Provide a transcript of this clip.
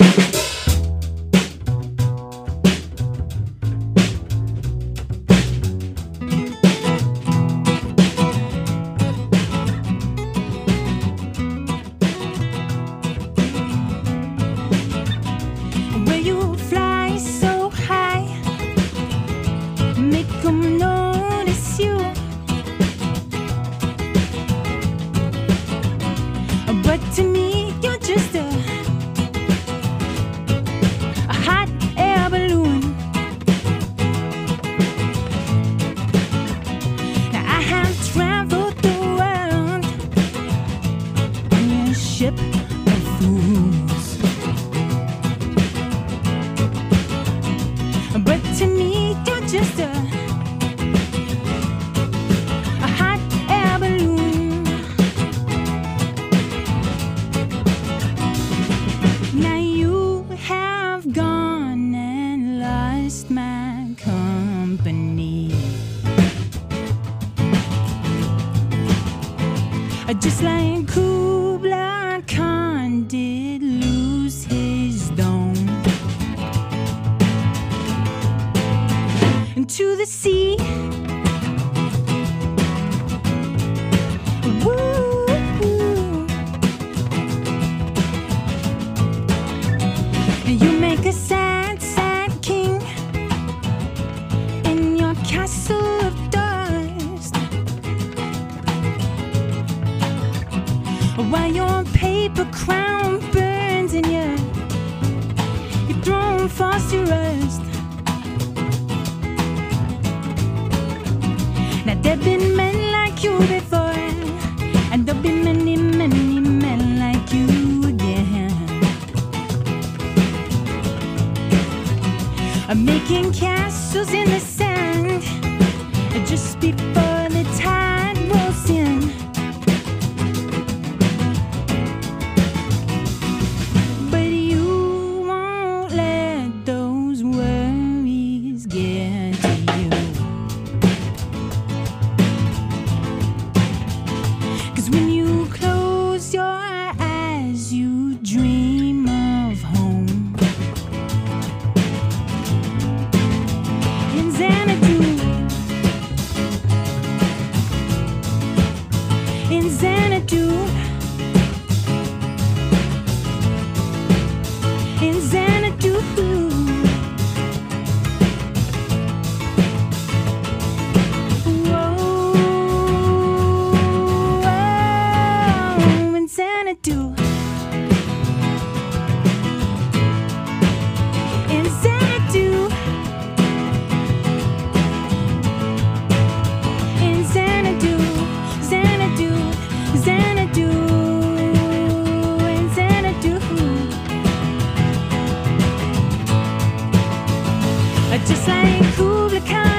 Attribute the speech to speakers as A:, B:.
A: Where you fly so high, make 'em notice you. But to me, you're just a hot air balloon. Now I have traveled the world on a ship of fools. But to me, you're just a hot air balloon. Now you have gone and lost my company. Just like Kublai Khan did lose his dome. To the sea. Woo. You make a sad, sad king in your castle of dust, while your paper crown burns and your throne falls to rust. Now there've been men like you before, and there'll be many, many men like you again. Making castles in the sand just before the tide rolls in. But you won't let those worries get to you. 'Cause when you close your eyes, you dream of home. In Xanadu, in Xanadu, in Xanadu. Xanadu, in Xanadu, in Xanadu, Xanadu, Xanadu, in Xanadu. Just like Kublai Khan.